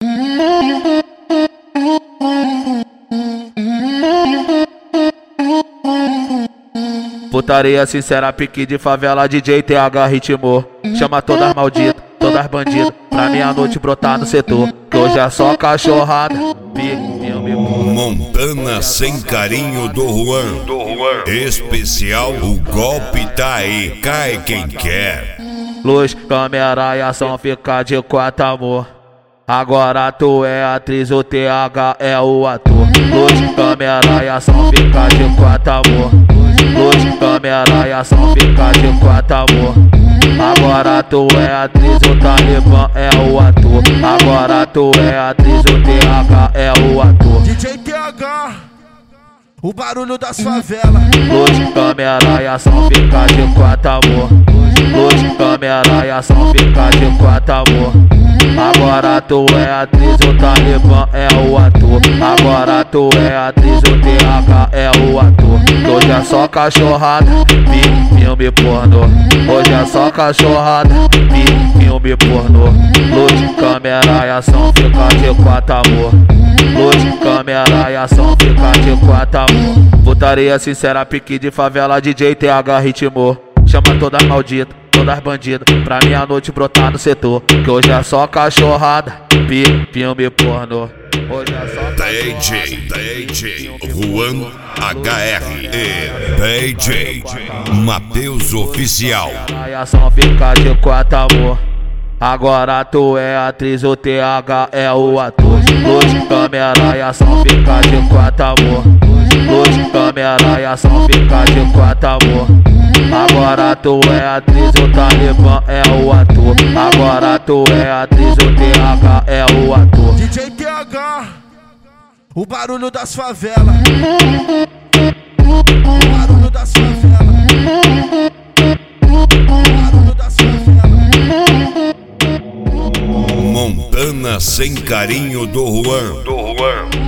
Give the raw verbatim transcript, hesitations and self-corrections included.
Putaria sincera, pique de favela, D J T H ritmou. Chama todas malditas, todas bandidas, pra meia-noite brotar no setor. Que hoje é só cachorrada. Montana sem carinho do Juan. Especial, o golpe tá aí, cai quem quer. Luz, câmera e ação, fica de quatro, amor. Agora tu é atriz, o T H é o ator. Luz, câmera e ação, fica de quatro, amor. Luz, câmera e ação, fica de quatro, amor. Agora tu é atriz, o Talibã é o ator. Agora tu é atriz, o T H é o ator. D J T H, o barulho das favelas. Luz, câmera e ação, fica de quatro, amor. Luz, câmera e ação, fica de quatro, amor. Agora tu é atriz, o Talibã é o ator. Agora tu é atriz, o T H é o ator. Que hoje é só cachorrada, me, filme pornô. Hoje é só cachorrada, me, filme pornô. Luz, câmera e ação, fica de quatro, amor. Luz, câmera e ação, fica de quatro, amor. Putaria sincera, pique de favela, D J T H ritmou. Chama todas malditas, todas bandidas, pra meia-noite brotar no setor. Que hoje é só cachorrada, pi, filme pornô. Hoje é só D J, D J, Juan H R e D J, Matheus Oficial. A ação fica de quatro, amor. Agora tu é atriz, o T H é o ator. Luz, câmera e ação, fica de quatro, amor. Luz, câmera e ação, fica de quatro, amor. Agora tu é atriz, o Talibã é o ator. Agora tu é atriz, o T H é o ator. D J T H, o barulho das favelas. O barulho das favelas. O barulho das favelas. Montana sem carinho do Juan.